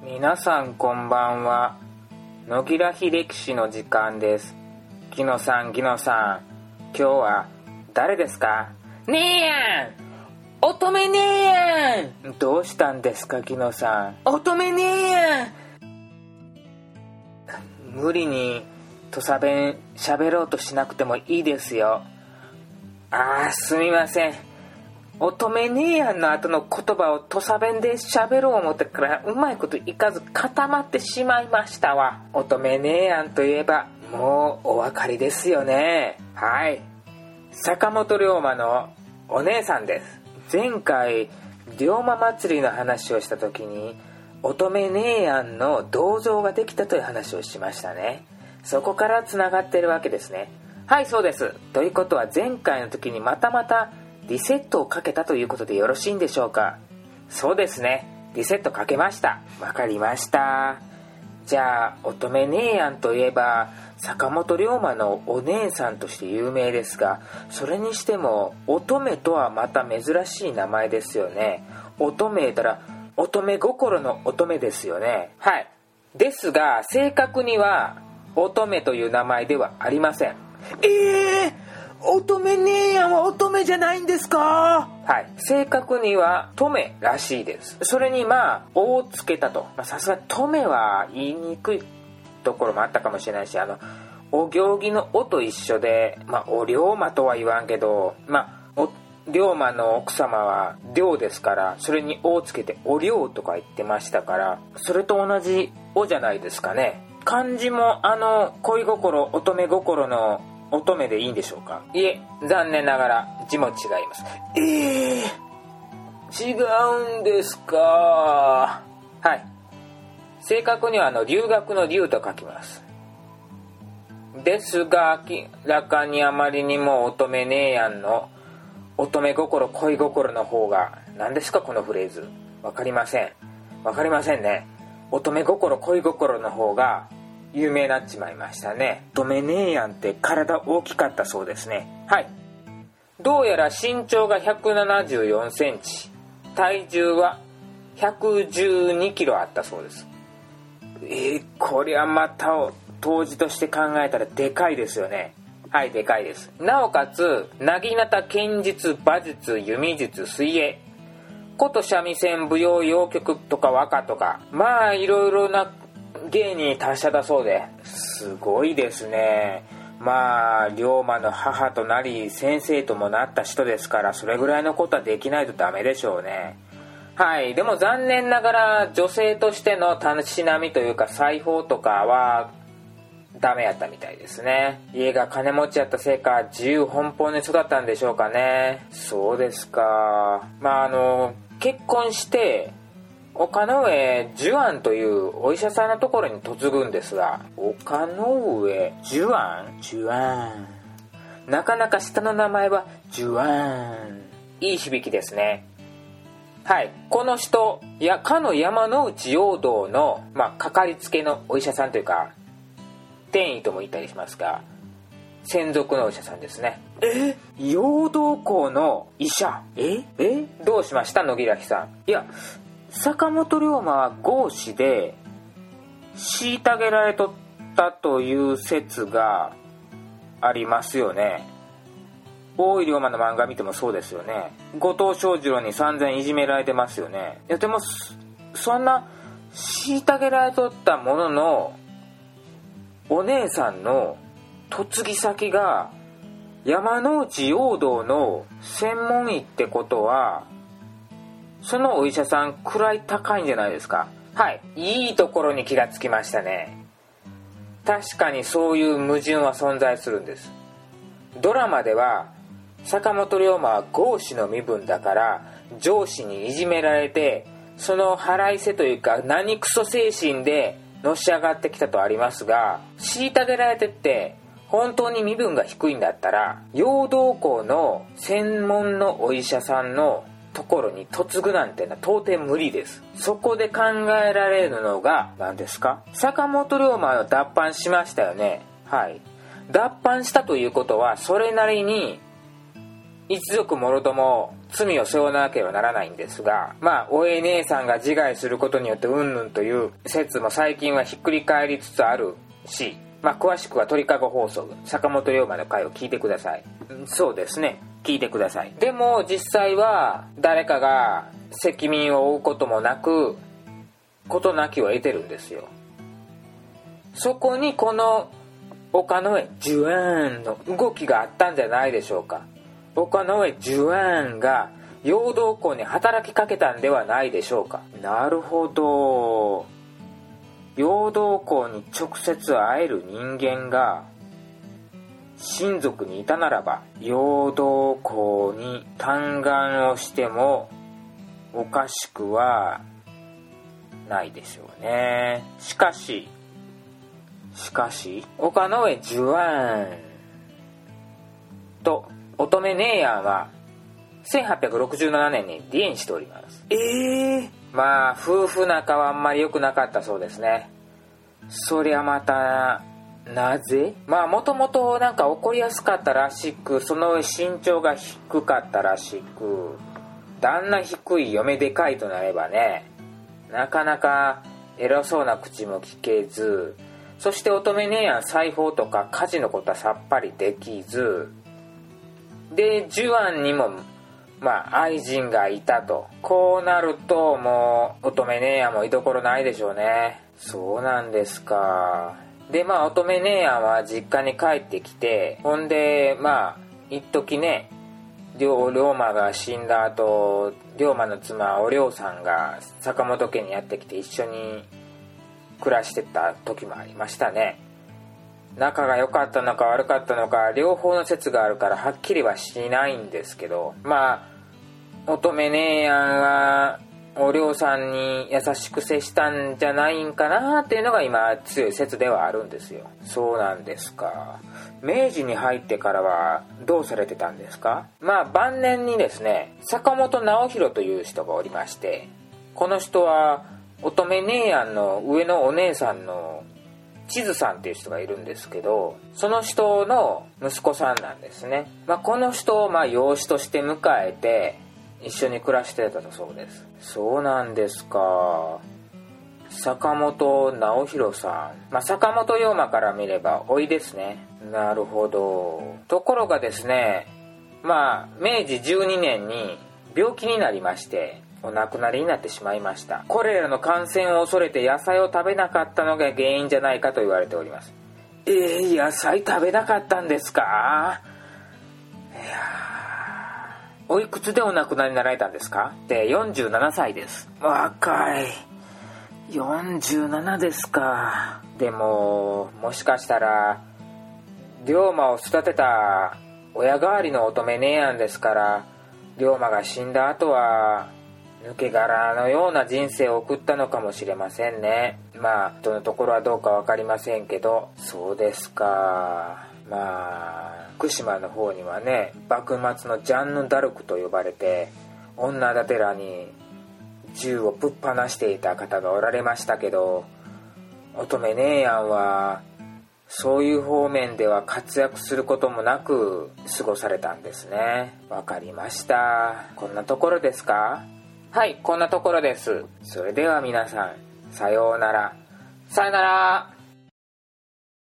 皆さんこんばんは。野木らひ歴史の時間です。ギノさん、今日は誰ですか？ ねえやん、乙女ねえやん。 どうしたんですか、ギノさん。 乙女ねえやん。 無理に土佐弁喋ろうとしなくてもいいですよ。すみません。乙女ねえやんの後の言葉を土佐弁で喋ろう思ってからうまいこといかず固まってしまいましたわ。乙女ねえやんといえばもうお分かりですよね。はい、坂本龍馬のお姉さんです。前回龍馬祭りの話をした時に乙女ねえやんの銅像ができたという話をしましたね。そこからつながっているわけですね。はい、そうです。ということは前回の時にまたリセットをかけたということでよろしいんでしょうか？そうですね、リセットかけました。わかりました。じゃあ乙女ねえやんといえば坂本龍馬のお姉さんとして有名ですが、それにしても乙女とはまた珍しい名前ですよね。乙女言ったら乙女心の乙女ですよね。はい、ですが正確には乙女という名前ではありません。 乙女ねえやんは乙女じゃないんですか？ はい、正確には乙女らしいです。それに「お」をつけたと。さすが乙女は言いにくいところもあったかもしれないし、お行儀の「お」と一緒で、お龍馬とは言わんけど、龍馬の奥様は龍ですから、それに「お」をつけてお龍とか言ってましたから、それと同じ「お」じゃないですかね。漢字も恋心乙女心の乙女でいいんでしょうか？いえ、残念ながら字も違います。違うんですか？はい、正確には留学の留と書きます。ですが明らかにあまりにも乙女ねえやんの乙女心恋心の方が、何ですかこのフレーズ？わかりませんね。乙女心恋心の方が有名になっちまいましたね。乙女ねえやんって体大きかったそうですね。はい、どうやら身長が174センチ、体重は112キロあったそうです。こりゃまた当時として考えたらでかいですよね。はい、でかいです。なおかつ薙刀剣術馬術弓術水泳琴三味線舞踊謡曲とか和歌とか、いろいろな芸に達者だそうで、すごいですね。龍馬の母となり先生ともなった人ですから、それぐらいのことはできないとダメでしょうね。はい、でも残念ながら女性としてのたしなみというか裁縫とかはダメやったみたいですね。家が金持ちやったせいか自由奔放に育ったんでしょうかね。そうですか。結婚して岡上寿庵というお医者さんのところに嫁ぐんですが、岡上寿庵、なかなか下の名前は寿庵、いい響きですね。はい、この人かの山内陽道の、かかりつけのお医者さんというか転移とも言ったりしますが、専属のお医者さんですね。陽道校の医者？どうしました野木らひさん？いや、坂本龍馬は合子で虐げられとったという説がありますよね。大井龍馬の漫画見てもそうですよね。後藤象次郎に散々いじめられてますよね。いやでもそんな虐げられとったもののお姉さんの嫁ぎ先が山内陽道の専門医ってことは、そのお医者さん位高いんじゃないですか？はい、いいところに気がつきましたね。確かにそういう矛盾は存在するんです。ドラマでは坂本龍馬は合子の身分だから上司にいじめられて、その腹いせというか何クソ精神でのし上がってきたとありますが、虐げられてって本当に身分が低いんだったら陽道校の専門のお医者さんのところに嫁ぐなんてのは到底無理です。そこで考えられるのが何ですか？坂本龍馬は脱藩しましたよね。はい、脱藩したということはそれなりに一族もろとも罪を背負わなければならないんですが、お姉さんが自害することによってうんぬんという説も最近はひっくり返りつつあるし、詳しくは鳥かご放送坂本龍馬の回を聞いてください。そうですね、聞いてください。でも実際は誰かが責任を負うこともなく事なきを得てるんですよ。そこにこの岡上寿安の動きがあったんじゃないでしょうか。岡上寿安が陽動校に働きかけたんではないでしょうか。なるほど。陽動校に直接会える人間が親族にいたならば、陽動校に嘆願をしてもおかしくはないでしょうね。しかし岡上寿安と乙女姉やんは1867年に離縁しております。夫婦仲はあんまり良くなかったそうですね。そりゃまたなぜ？もともと怒りやすかったらしく、その上身長が低かったらしく、旦那低い嫁でかいとなればね、なかなか偉そうな口も聞けず、そして乙女姉やん裁縫とか家事のことはさっぱりできずで、寿安にも愛人がいたと。こうなるともう乙女姉やんも居所ないでしょうね。そうなんですか。で乙女姉やんは実家に帰ってきて、ほんで一時ね、龍馬が死んだ後、龍馬の妻お涼さんが坂本家にやってきて一緒に暮らしてた時もありましたね。仲が良かったのか悪かったのか両方の説があるからはっきりはしないんですけど、乙女姉やんはお涼さんに優しく接したんじゃないんかなっていうのが今強い説ではあるんですよ。そうなんですか。明治に入ってからはどうされてたんですか？晩年にですね、坂本直弘という人がおりまして、この人は乙女姉やんの上のお姉さんの千鶴さんっていう人がいるんですけど、その人の息子さんなんですね。この人を養子として迎えて一緒に暮らしてたそうです。そうなんですか。坂本直弘さん、坂本龍馬から見れば甥ですね。なるほど。ところがですね、明治12年に病気になりましてお亡くなりになってしまいました。これらの感染を恐れて野菜を食べなかったのが原因じゃないかと言われております。野菜食べなかったんですか？おいくつでお亡くなりになられたんですか？で、47歳です。若い。47ですか。でももしかしたら龍馬を育てた親代わりの乙女姉やんですから、龍馬が死んだ後は抜け殻のような人生を送ったのかもしれませんね。どのところはどうか分かりませんけど。そうですか。福島の方にはね、幕末のジャンヌ・ダルクと呼ばれて女だてらに銃をぶっ放していた方がおられましたけど、乙女姉やんはそういう方面では活躍することもなく過ごされたんですね。わかりました。こんなところですか？はい、こんなところです。それでは皆さん、さようなら。さよなら。